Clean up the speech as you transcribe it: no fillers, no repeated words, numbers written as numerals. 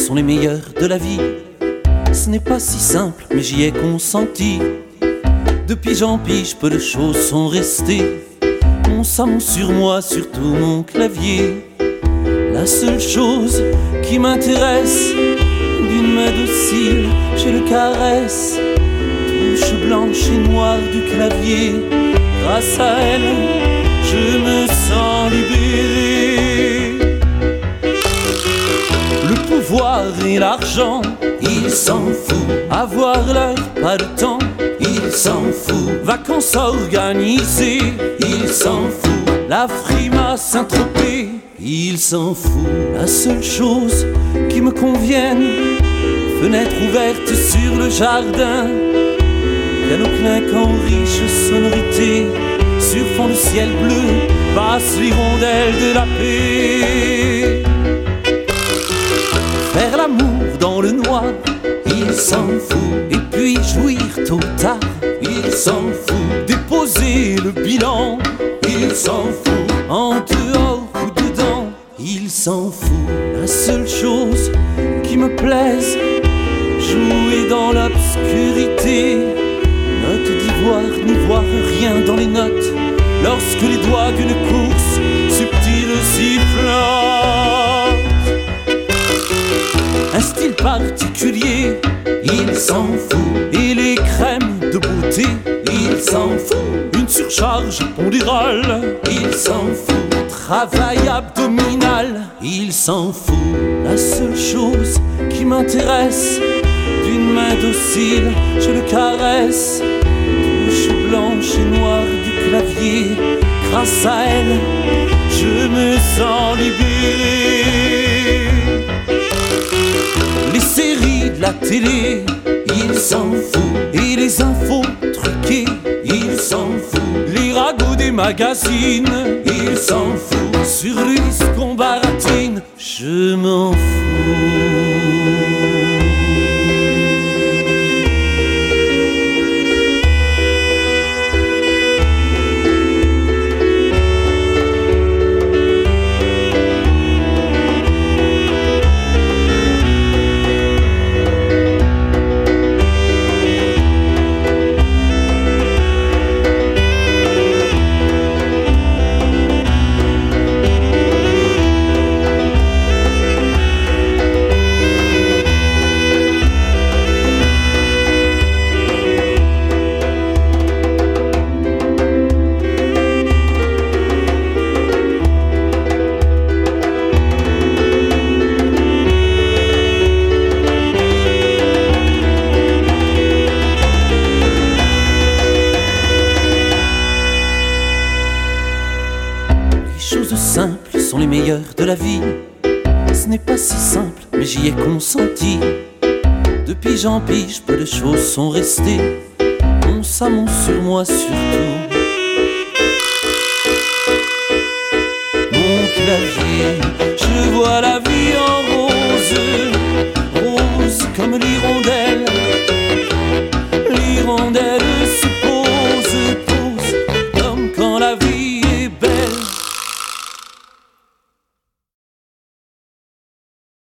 sont les meilleurs de la vie. Ce n'est pas si simple, mais j'y ai consenti. Depuis j'en pige, peu de choses sont restées. Mon salon sur moi, surtout mon clavier. La seule chose qui m'intéresse, d'une main docile, je le caresse. Touche blanche et noire du clavier, grâce à elle, je me sens libéré. Le pouvoir et l'argent, il s'en fout. Avoir l'heure, pas de temps, il s'en fout. Vacances organisées, il s'en fout. La frime à Saint-Tropez, il s'en fout. La seule chose qui me convienne, fenêtre ouverte sur le jardin, piano clinquant, riche sonorité, sur fond de ciel bleu, passent l'hirondelle de la paix. Faire l'amour dans le noir, il s'en fout. Et puis jouir tôt ou tard, il s'en fout. Déposer le bilan, il s'en fout. En dehors ou dedans, il s'en fout. La seule chose qui me plaise, jouer dans l'obscurité. Note d'ivoire, n'y voir rien dans les notes, lorsque les doigts d'une course subtile sifflotent. Un style particulier, il s'en fout. Et les crèmes de beauté, il s'en fout. Une surcharge pondérale, il s'en fout. Travail abdominal, il s'en fout. La seule chose qui m'intéresse, d'une main docile, je le caresse. Touche blanche et noire du clavier, grâce à elle, je me sens libéré. Les séries de la télé, il s'en fout. Et les infos truquées, il s'en fout. Les ragots des magazines, il s'en fout. Sur lui ce qu'on baratine, je m'en fous. Simples sont les meilleurs de la vie. Ce n'est pas si simple, mais j'y ai consenti. Depuis j'en pige, peu de choses sont restées. Mon salon sur moi surtout, mon clavier.